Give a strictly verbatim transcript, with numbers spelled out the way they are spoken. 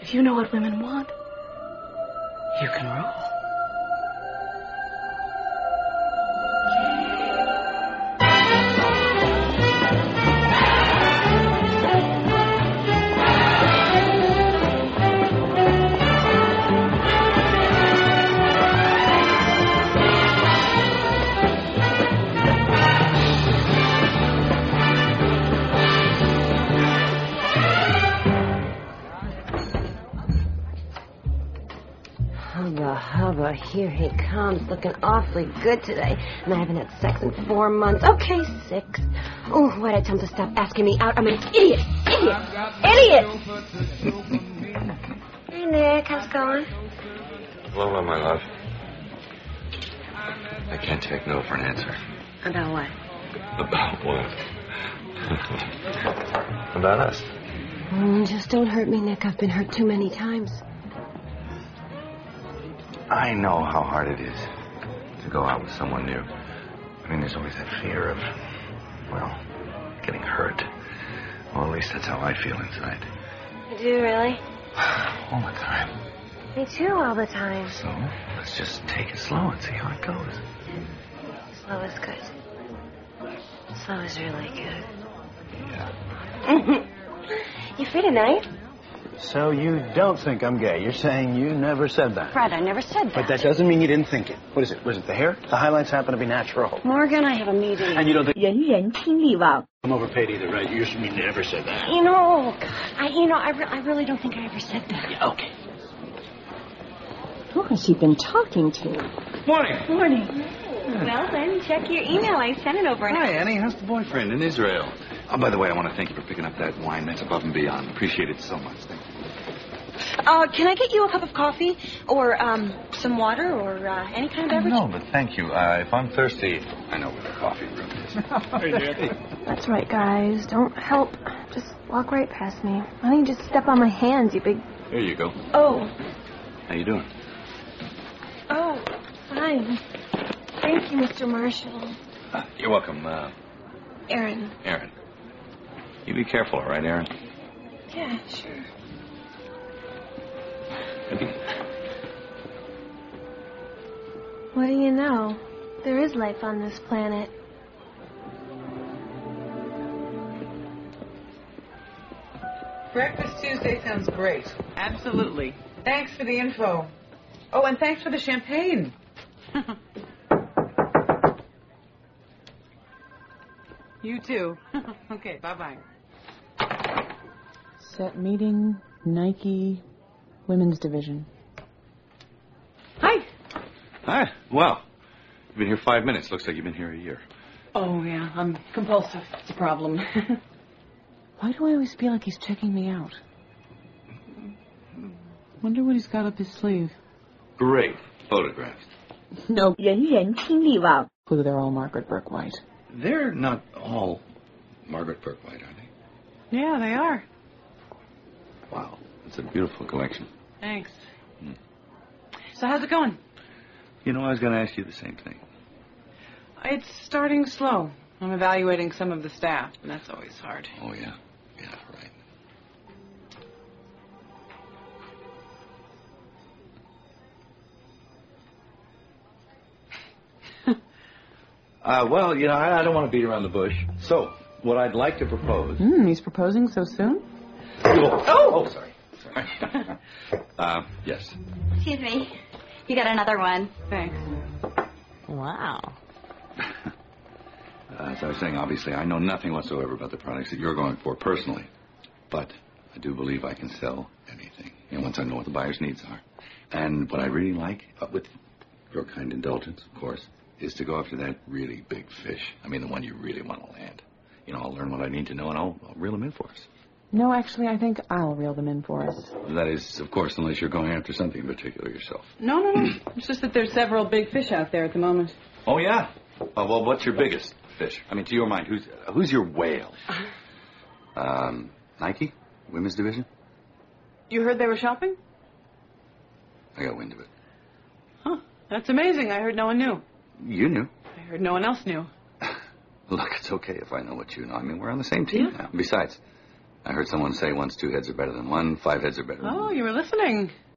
If you know what women want, you can rule. Hubba, here he comes, looking awfully good today. And I haven't had sex in four months. Okay, six. Oh, why'd I tell him to stop asking me out? I'm an idiot. Idiot. Idiot. Hey, Nick, how's it going? Lola, my love. I can't take no for an answer. About what? About what? About us. Mm, just don't hurt me, Nick. I've been hurt too many times. I know how hard it is to go out with someone new. I mean, there's always that fear of, well, getting hurt. Well, at least that's how I feel inside. You do, really? All the time. Me too, all the time. So, let's just take it slow and see how it goes. Slow is good. Slow is really good. Yeah. You free tonight? So you don't think I'm gay? You're saying you never said that? Fred, I never said that. But that doesn't mean you didn't think it. What is it? Was it the hair? The highlights happen to be natural. Morgan, I have a meeting. And you don't think... 人人听力网 I'm overpaid either, right? You you never said that. You know, God, I, you know, I, re- I really don't think I ever said that. Yeah, okay. Who has he been talking to? Morning. Morning. Well, then, check your email. I sent it over. Hi, Annie. How's the boyfriend in Israel? Oh, by the way, I want to thank you for picking up that wine. That's above and beyond. Appreciate it so much. Thank you. Uh, can I get you a cup of coffee or um, some water or uh, any kind of beverage? No, but thank you. Uh, if I'm thirsty, I know where the coffee room is. That's right, guys. Don't help. Just walk right past me. Why don't you just step on my hands, you big... Here you go. Oh. How you doing? Oh, fine. Thank you, Mister Marshall. Uh, you're welcome. Uh, Aaron. Aaron. You be careful, all right, Aaron? Yeah, sure. Maybe. What do you know? There is life on this planet. Breakfast Tuesday sounds great. Absolutely. Thanks for the info. Oh, and thanks for the champagne. You too. Okay, bye-bye. Set meeting, Nike, women's division. Hi. Hi. Well, you've been here five minutes. Looks like you've been here a year. Oh, yeah, I'm compulsive. It's a problem. Why do I always feel like he's checking me out? Wonder what he's got up his sleeve. Great photographs. No. 人人听力网 Who they're all Margaret Burke White. They're not all Margaret Burke White, are they? Yeah, they are. Wow. It's a beautiful collection. Thanks. Hmm. So how's it going? You know, I was going to ask you the same thing. It's starting slow. I'm evaluating some of the staff, and that's always hard. Oh, yeah. Yeah, right. uh, well, you know, I, I don't want to beat around the bush. So, what I'd like to propose... Hmm, he's proposing so soon? Oh, oh, oh sorry. Sorry. uh, yes. Excuse me. You got another one. Thanks. Wow. Uh, as I was saying, obviously, I know nothing whatsoever about the products that you're going for personally. But I do believe I can sell anything, you know, once I know what the buyer's needs are. And what I really like, uh, with your kind indulgence, of course, is to go after that really big fish. I mean, the one you really want to land. You know, I'll learn what I need to know, and I'll, I'll reel them in for us. No, actually, I think I'll reel them in for us. That is, of course, unless you're going after something in particular yourself. No, no, no. It's just that there's several big fish out there at the moment. Oh, yeah? Uh, well, what's your biggest fish? I mean, to your mind, who's uh, who's your whale? Um, Nike? Women's division? You heard they were shopping? I got wind of it. Huh. That's amazing. I heard no one knew. You knew. I heard no one else knew. Look, it's okay if I know what you know. I mean, we're on the same team Yeah. now. Besides, I heard someone say once two heads are better than one, five heads are better than one. Oh, you were listening.